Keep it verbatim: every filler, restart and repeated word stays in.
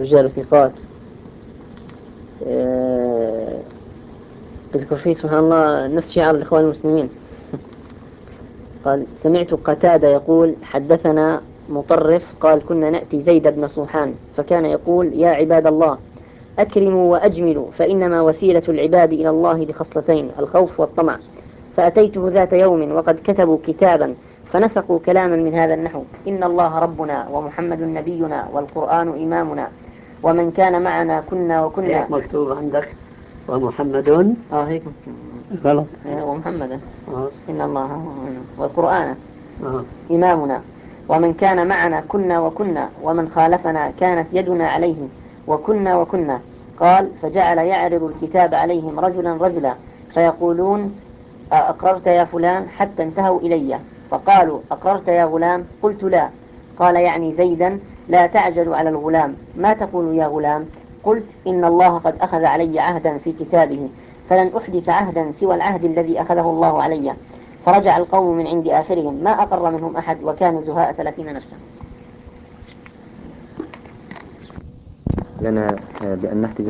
رجال ثقات. يذكر فيه سبحان الله نفس شعار الإخوان المسلمين. قال سمعت قتادة يقول حدثنا مطرف قال كنا نأتي زيد بن صوحان فكان يقول يا عباد الله أكرموا وأجملوا فإنما وسيلة العباد إلى الله بخصلتين الخوف والطمع. فأتيته ذات يوم وقد كتبوا كتابا فنسقوا كلاما من هذا النحو إن الله ربنا ومحمد نبينا والقرآن إمامنا ومن كان معنا كنا وكنا. هيك مكتوب عندك ومحمد. آه هيك غلط. ومحمد آه. إن الله والقرآن آه. إمامنا ومن كان معنا كنا وكنا ومن خالفنا كانت يدنا عليه وكنا وكنا. قال فجعل يعرض الكتاب عليهم رجلا رجلا فيقولون أقررت يا فلان حتى انتهوا إلي فقالوا أقررت يا غلام قلت لا. قال يعني زيدا لا تعجل على الغلام ما تقول يا غلام قلت إن الله قد أخذ علي عهدا في كتابه فلن أحدث عهدا سوى العهد الذي أخذه الله علي. فرجع القوم من عند آخرهم ما أقر منهم أحد وكانوا زهاء ثلاثين نفسا. لنا بأن نحتج